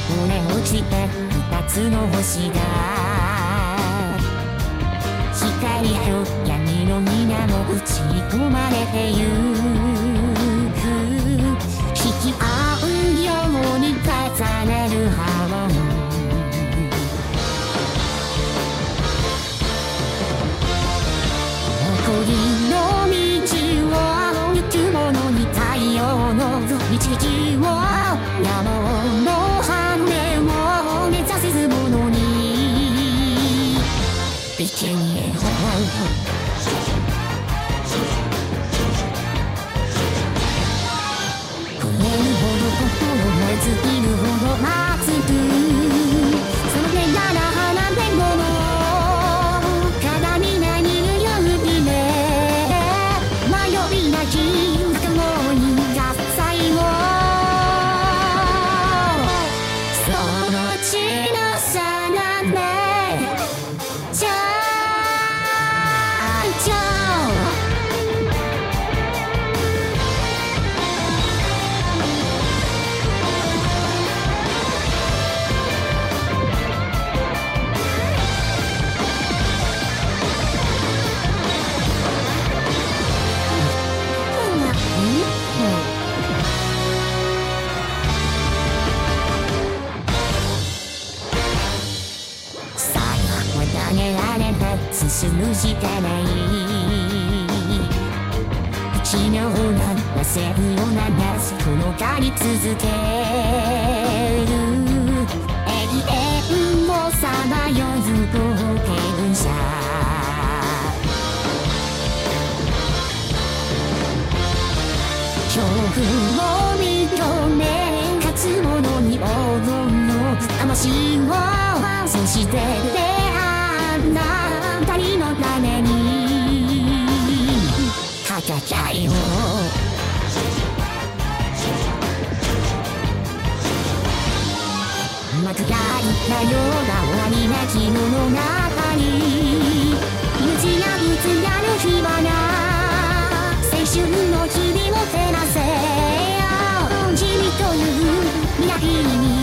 こへ落ちて二つの星が光と闇の皆も打ち込まれてゆく引き合うように重ねる波紋残りの道を行く者に太陽の導きを山の羽を目指す者に生贄を超えるほど心燃え尽きるほど熱くその手柄花でもの鏡なに指で迷いなき不可能に合切をその血の定めじゃじゃ投げられて進むしかない奇妙な螺旋を流す転がり続ける永遠をさまよう冒険者恐怖を認め勝つ者に王の魂をそして二人のために戦いを幕がいったような終わりなき物語命がぶつかる火花青春の日々を照らせよ君という未来に